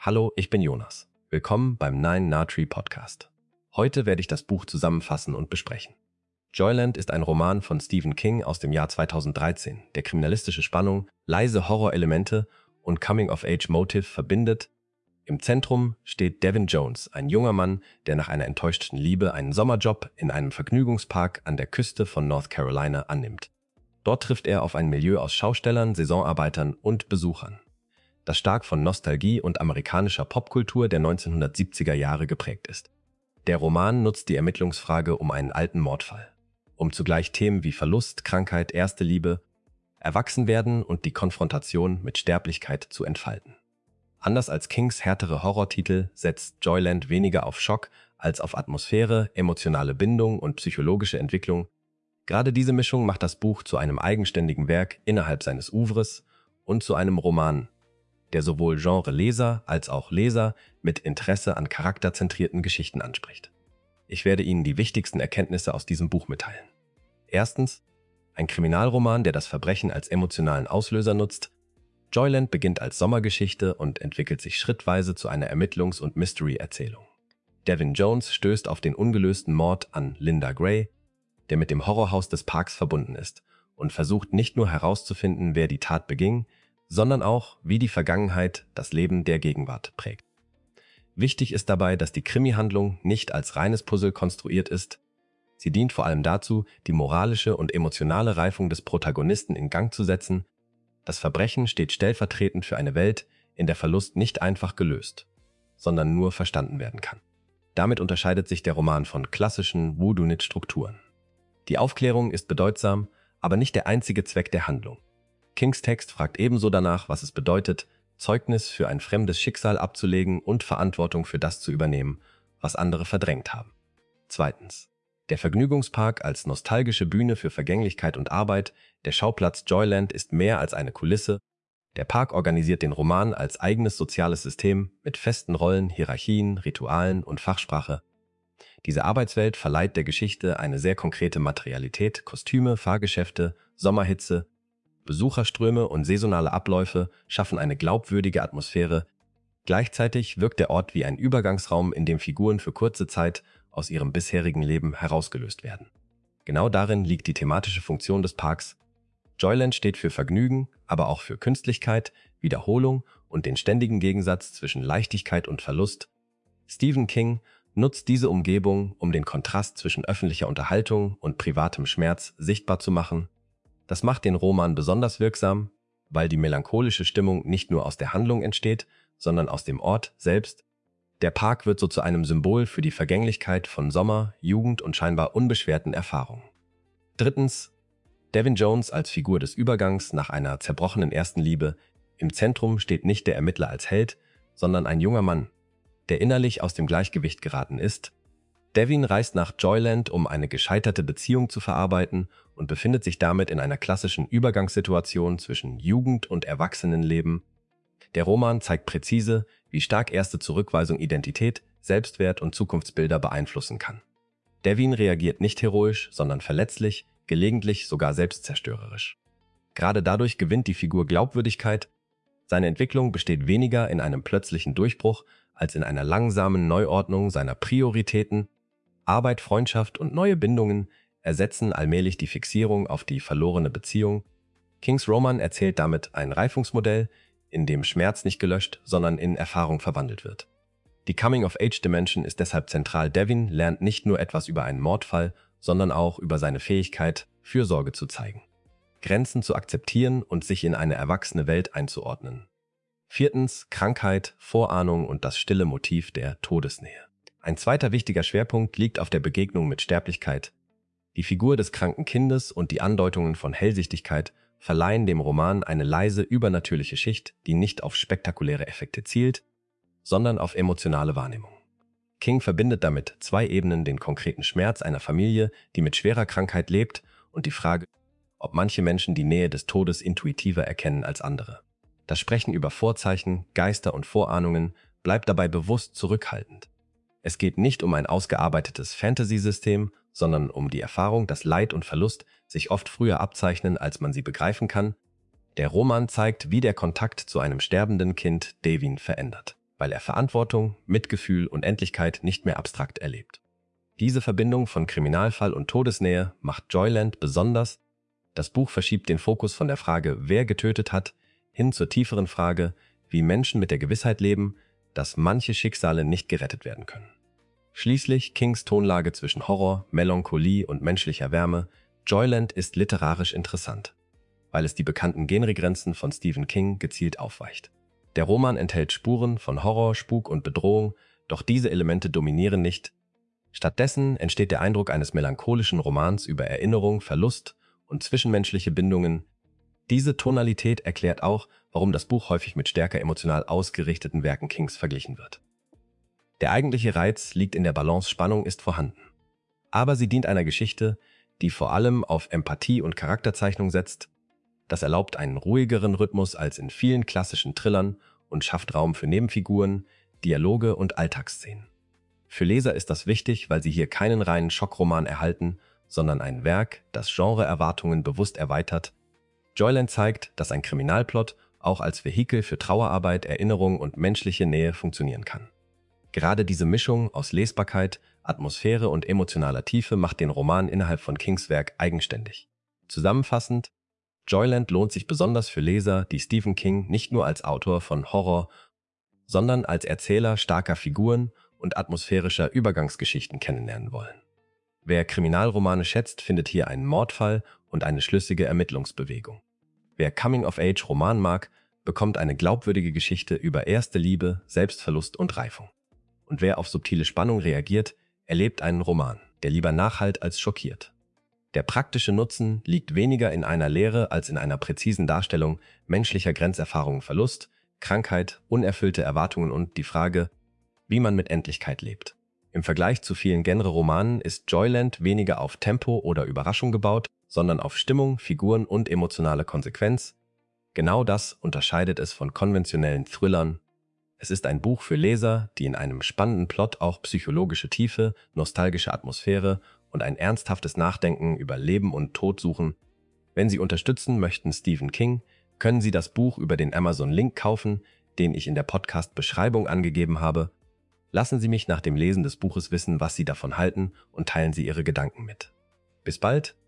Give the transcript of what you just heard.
Hallo, ich bin Jonas. Willkommen beim Nine Tree Podcast. Heute werde ich das Buch zusammenfassen und besprechen. Joyland ist ein Roman von Stephen King aus dem Jahr 2013, der kriminalistische Spannung, leise Horrorelemente und Coming-of-Age-Motive verbindet. Im Zentrum steht Devin Jones, ein junger Mann, der nach einer enttäuschten Liebe einen Sommerjob in einem Vergnügungspark an der Küste von North Carolina annimmt. Dort trifft er auf ein Milieu aus Schaustellern, Saisonarbeitern und Besuchern, das stark von Nostalgie und amerikanischer Popkultur der 1970er Jahre geprägt ist. Der Roman nutzt die Ermittlungsfrage um einen alten Mordfall, um zugleich Themen wie Verlust, Krankheit, erste Liebe, Erwachsenwerden und die Konfrontation mit Sterblichkeit zu entfalten. Anders als Kings härtere Horrortitel setzt Joyland weniger auf Schock als auf Atmosphäre, emotionale Bindung und psychologische Entwicklung. Gerade diese Mischung macht das Buch zu einem eigenständigen Werk innerhalb seines Oeuvres und zu einem Roman, der sowohl Genre-Leser als auch Leser mit Interesse an charakterzentrierten Geschichten anspricht. Ich werde Ihnen die wichtigsten Erkenntnisse aus diesem Buch mitteilen. Erstens, ein Kriminalroman, der das Verbrechen als emotionalen Auslöser nutzt. Joyland beginnt als Sommergeschichte und entwickelt sich schrittweise zu einer Ermittlungs- und Mystery-Erzählung. Devin Jones stößt auf den ungelösten Mord an Linda Gray, der mit dem Horrorhaus des Parks verbunden ist, und versucht nicht nur herauszufinden, wer die Tat beging, sondern auch, wie die Vergangenheit das Leben der Gegenwart prägt. Wichtig ist dabei, dass die Krimi-Handlung nicht als reines Puzzle konstruiert ist. Sie dient vor allem dazu, die moralische und emotionale Reifung des Protagonisten in Gang zu setzen. Das Verbrechen steht stellvertretend für eine Welt, in der Verlust nicht einfach gelöst, sondern nur verstanden werden kann. Damit unterscheidet sich der Roman von klassischen Whodunit-Strukturen. Die Aufklärung ist bedeutsam, aber nicht der einzige Zweck der Handlung. Kings Text fragt ebenso danach, was es bedeutet, Zeugnis für ein fremdes Schicksal abzulegen und Verantwortung für das zu übernehmen, was andere verdrängt haben. Zweitens. Der Vergnügungspark als nostalgische Bühne für Vergänglichkeit und Arbeit, der Schauplatz Joyland ist mehr als eine Kulisse. Der Park organisiert den Roman als eigenes soziales System mit festen Rollen, Hierarchien, Ritualen und Fachsprache. Diese Arbeitswelt verleiht der Geschichte eine sehr konkrete Materialität, Kostüme, Fahrgeschäfte, Sommerhitze, Besucherströme und saisonale Abläufe schaffen eine glaubwürdige Atmosphäre. Gleichzeitig wirkt der Ort wie ein Übergangsraum, in dem Figuren für kurze Zeit aus ihrem bisherigen Leben herausgelöst werden. Genau darin liegt die thematische Funktion des Parks. Joyland steht für Vergnügen, aber auch für Künstlichkeit, Wiederholung und den ständigen Gegensatz zwischen Leichtigkeit und Verlust. Stephen King nutzt diese Umgebung, um den Kontrast zwischen öffentlicher Unterhaltung und privatem Schmerz sichtbar zu machen. Das macht den Roman besonders wirksam, weil die melancholische Stimmung nicht nur aus der Handlung entsteht, sondern aus dem Ort selbst. Der Park wird so zu einem Symbol für die Vergänglichkeit von Sommer, Jugend und scheinbar unbeschwerten Erfahrungen. Drittens, Devin Jones als Figur des Übergangs nach einer zerbrochenen ersten Liebe. Im Zentrum steht nicht der Ermittler als Held, sondern ein junger Mann, der innerlich aus dem Gleichgewicht geraten ist. Devin reist nach Joyland, um eine gescheiterte Beziehung zu verarbeiten und befindet sich damit in einer klassischen Übergangssituation zwischen Jugend- und Erwachsenenleben. Der Roman zeigt präzise, wie stark erste Zurückweisung Identität, Selbstwert und Zukunftsbilder beeinflussen kann. Devin reagiert nicht heroisch, sondern verletzlich, gelegentlich sogar selbstzerstörerisch. Gerade dadurch gewinnt die Figur Glaubwürdigkeit. Seine Entwicklung besteht weniger in einem plötzlichen Durchbruch als in einer langsamen Neuordnung seiner Prioritäten. Arbeit, Freundschaft und neue Bindungen ersetzen allmählich die Fixierung auf die verlorene Beziehung. Kings Roman erzählt damit ein Reifungsmodell, in dem Schmerz nicht gelöscht, sondern in Erfahrung verwandelt wird. Die Coming-of-Age-Dimension ist deshalb zentral. Devin lernt nicht nur etwas über einen Mordfall, sondern auch über seine Fähigkeit, Fürsorge zu zeigen, Grenzen zu akzeptieren und sich in eine erwachsene Welt einzuordnen. Viertens, Krankheit, Vorahnung und das stille Motiv der Todesnähe. Ein zweiter wichtiger Schwerpunkt liegt auf der Begegnung mit Sterblichkeit. Die Figur des kranken Kindes und die Andeutungen von Hellsichtigkeit verleihen dem Roman eine leise, übernatürliche Schicht, die nicht auf spektakuläre Effekte zielt, sondern auf emotionale Wahrnehmung. King verbindet damit zwei Ebenen: den konkreten Schmerz einer Familie, die mit schwerer Krankheit lebt, und die Frage, ob manche Menschen die Nähe des Todes intuitiver erkennen als andere. Das Sprechen über Vorzeichen, Geister und Vorahnungen bleibt dabei bewusst zurückhaltend. Es geht nicht um ein ausgearbeitetes Fantasy-System, sondern um die Erfahrung, dass Leid und Verlust sich oft früher abzeichnen, als man sie begreifen kann. Der Roman zeigt, wie der Kontakt zu einem sterbenden Kind Devin verändert. weil er Verantwortung, Mitgefühl und Endlichkeit nicht mehr abstrakt erlebt. Diese Verbindung von Kriminalfall und Todesnähe macht Joyland besonders. Das Buch verschiebt den Fokus von der Frage, wer getötet hat, hin zur tieferen Frage, wie Menschen mit der Gewissheit leben, dass manche Schicksale nicht gerettet werden können. Schließlich Kings Tonlage zwischen Horror, Melancholie und menschlicher Wärme. Joyland ist literarisch interessant, weil es die bekannten Genregrenzen von Stephen King gezielt aufweicht. Der Roman enthält Spuren von Horror, Spuk und Bedrohung, doch diese Elemente dominieren nicht. Stattdessen entsteht der Eindruck eines melancholischen Romans über Erinnerung, Verlust und zwischenmenschliche Bindungen. Diese Tonalität erklärt auch, warum das Buch häufig mit stärker emotional ausgerichteten Werken Kings verglichen wird. Der eigentliche Reiz liegt in der Balance, Spannung ist vorhanden. Aber sie dient einer Geschichte, die vor allem auf Empathie und Charakterzeichnung setzt. Das erlaubt einen ruhigeren Rhythmus als in vielen klassischen Thrillern und schafft Raum für Nebenfiguren, Dialoge und Alltagsszenen. Für Leser ist das wichtig, weil sie hier keinen reinen Schockroman erhalten, sondern ein Werk, das Genreerwartungen bewusst erweitert. Joyland zeigt, dass ein Kriminalplot auch als Vehikel für Trauerarbeit, Erinnerung und menschliche Nähe funktionieren kann. Gerade diese Mischung aus Lesbarkeit, Atmosphäre und emotionaler Tiefe macht den Roman innerhalb von Kings Werk eigenständig. Zusammenfassend, Joyland lohnt sich besonders für Leser, die Stephen King nicht nur als Autor von Horror, sondern als Erzähler starker Figuren und atmosphärischer Übergangsgeschichten kennenlernen wollen. Wer Kriminalromane schätzt, findet hier einen Mordfall und eine schlüssige Ermittlungsbewegung. Wer Coming-of-Age-Roman mag, bekommt eine glaubwürdige Geschichte über erste Liebe, Selbstverlust und Reifung. Und wer auf subtile Spannung reagiert, erlebt einen Roman, der lieber nachhallt als schockiert. Der praktische Nutzen liegt weniger in einer Lehre als in einer präzisen Darstellung menschlicher Grenzerfahrungen, Verlust, Krankheit, unerfüllte Erwartungen und die Frage, wie man mit Endlichkeit lebt. Im Vergleich zu vielen Genre-Romanen ist Joyland weniger auf Tempo oder Überraschung gebaut, sondern auf Stimmung, Figuren und emotionale Konsequenz. Genau das unterscheidet es von konventionellen Thrillern. Es ist ein Buch für Leser, die in einem spannenden Plot auch psychologische Tiefe, nostalgische Atmosphäre und ein ernsthaftes Nachdenken über Leben und Tod suchen. Wenn Sie unterstützen möchten Stephen King, können Sie das Buch über den Amazon-Link kaufen, den ich in der Podcast-Beschreibung angegeben habe. Lassen Sie mich nach dem Lesen des Buches wissen, was Sie davon halten und teilen Sie Ihre Gedanken mit. Bis bald!